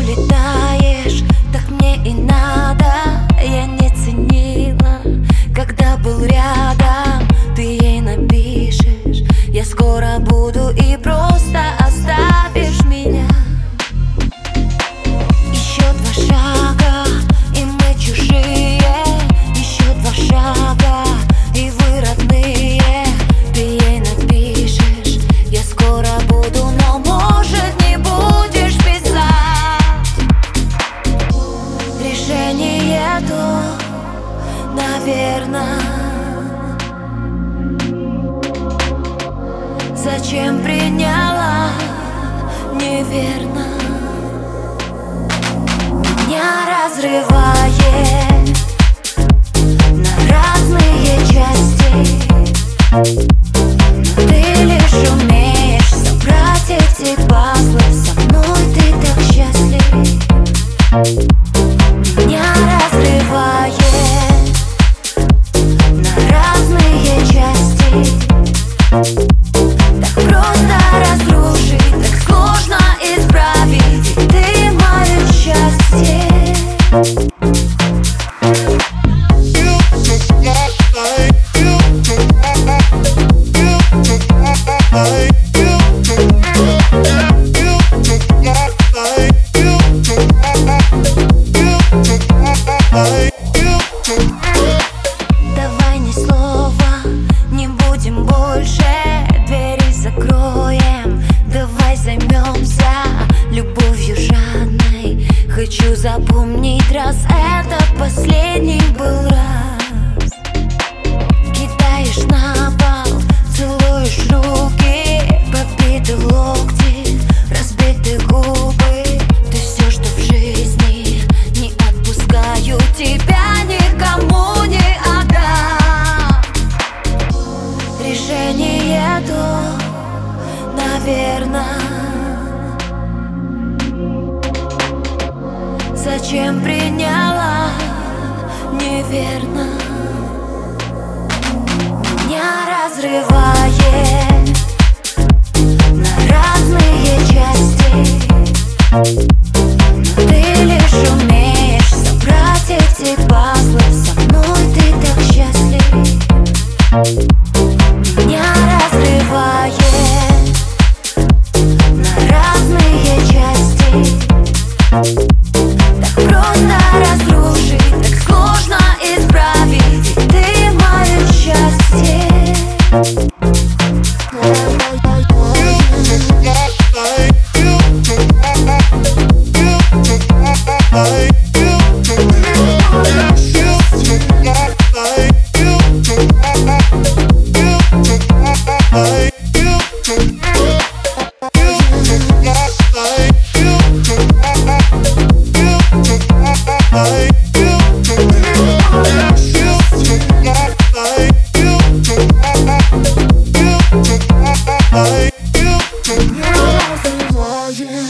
улетаешь, так мне и надо. Я не ценила, когда был рядом. Ты ей напишешь: я скоро буду, и просто оставишь меня. Еще 2 шага, и мы чужие. Еще 2 шага, и вы родные. Ты ей напишешь: я скоро буду, но может не будешь писать. Решение то, наверно. Зачем приняла неверно? Меня разрывает на разные части, но ты лишь умеешь собрать эти пазлы. Со мной ты так счастлив. Меня разрывает на разные части. Так просто разрушить, так сложно исправить. Ведь ты мое счастье. Давай ни слова, не будем больше. Двери закроем, давай займемся любовью жадной. Хочу запомнить, раз это последний был раз. Кидаешь на пол, целуешь руки, побиты локти, разбиты губы. Ты все, что в жизни, не отпускаю тебя, никому не отдам. Решение то, наверно. Зачем приняла неверно? Меня разрывает на разные части, но ты лишь умеешь собрать эти пазлы. Со мной ты так счастлив. Меня разрывает на разные части. Так просто разрушить, так сложно исправить. Ведь ты мое счастье. Yeah.